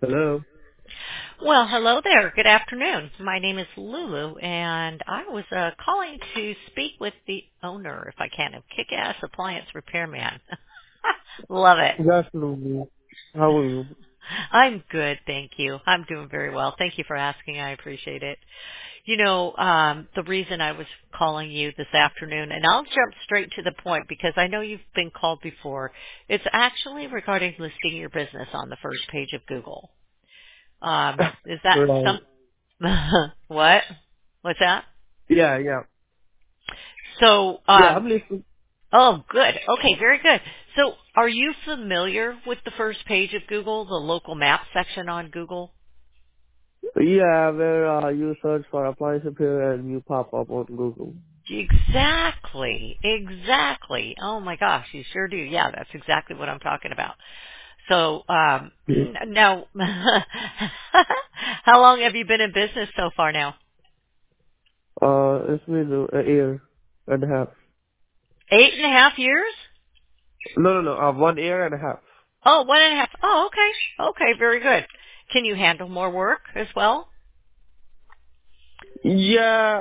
Hello. Well, hello there. Good afternoon. My name is Lulu, and I was calling to speak with the owner, if I can, of Kick-Ass Appliance Repairman. Love it. Good afternoon. How are you? I'm good, thank you. I'm doing very well. Thank you for asking. I appreciate it. You know, the reason I was calling you this afternoon, and I'll jump straight to the point because I know you've been called before. It's actually regarding listing your business on the first page of Google. Is that Right. some? What? What's that? Yeah, yeah. So, Yeah, I'm listening. oh, good. Okay, very good. So, are you familiar with the first page of Google, the local map section on Google? Yeah, where you search for appliance repair and you pop up on Google. Exactly. Exactly. Oh my gosh, you sure do. Yeah, that's exactly what I'm talking about. So, Yeah. now, how long have you been in business so far now? It's been a year and a half. 8.5 years? No, 1 year and a half. Oh, 1.5. Oh, okay. Okay, very good. Can you handle more work as well? Yeah,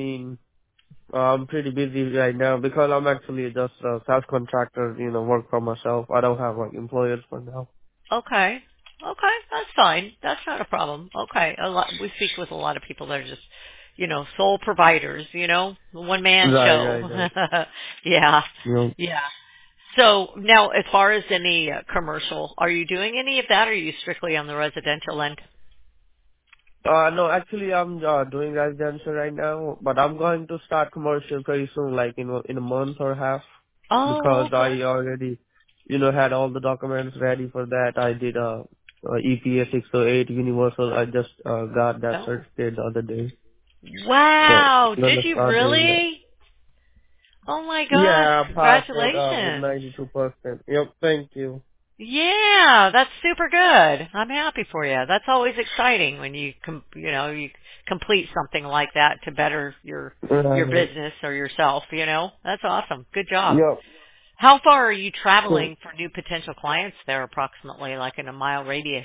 I'm pretty busy right now because I'm actually just a self-contractor, work for myself. I don't have like employers for now. Okay. Okay, that's fine. That's not a problem. Okay. We speak with a lot of people that are just, sole providers, one man show. Right. Yeah. You know. Yeah. So now as far as any commercial, are you doing any of that or are you strictly on the residential end? No, actually, I'm doing residential right now, but I'm going to start commercial pretty soon, like in a month or half, Oh, because okay. I already, had all the documents ready for that. I did EPA 608 Universal. I just got that Oh. certificate the other day, so Wow. I'm Did gonna you start doing that. really? Oh my gosh. Yeah, I passed it with Congratulations. 92%. Yep, thank you. Yeah, that's super good. I'm happy for you. That's always exciting when you complete something like that to better your Right. business or yourself. That's awesome. Good job. Yep. How far are you So, traveling for new potential clients there approximately, like in a mile radius?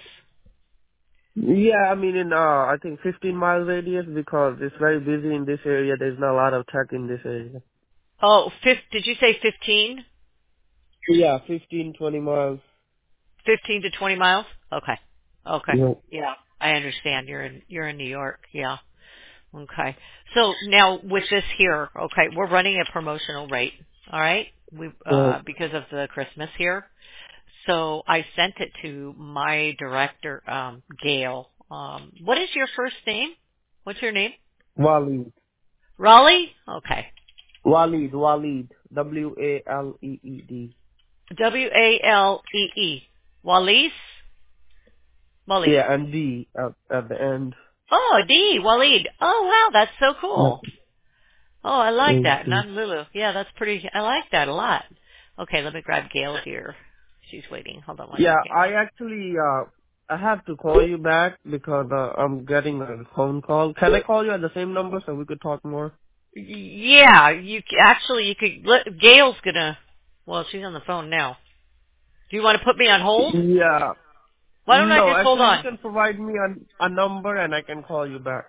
yeah, I think 15 mile radius because it's very busy in this area. There's not a lot of tech in this area. Oh, did you say 15? Yeah, 15, 20 miles. 15 to 20 miles? Okay. Okay. Yeah. Yeah. I understand. You're in New York. Yeah. Okay. So now with this here, okay, we're running a promotional rate. All right. We Right. because of the Christmas here. So I sent it to my director, Gail. What is your first name? What's your name? Waleed. Raleigh? Okay. Waleed. Waleed. Walee. Walis? Waleed. Yeah, and D at the end. Oh, D. Waleed. Oh wow, that's so Yeah. cool. Oh, I like Thank that. And you. I'm Lulu. Yeah, that's pretty. I like that a lot. Okay, let me grab Gail here. She's waiting. Hold on one Yeah, second. I actually, I have to call you back because I'm getting a phone call. Can I call you at the same number so we could talk more? Yeah, you could. Gail's gonna. Well, she's on the phone now. Do you want to put me on hold? Yeah. Why don't I No, just hold actually, you on? can provide me a number and I can call you back.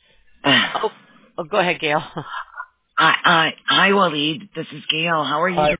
Oh, go ahead, Gail. Hi, Waleed. This is Gail. How are you I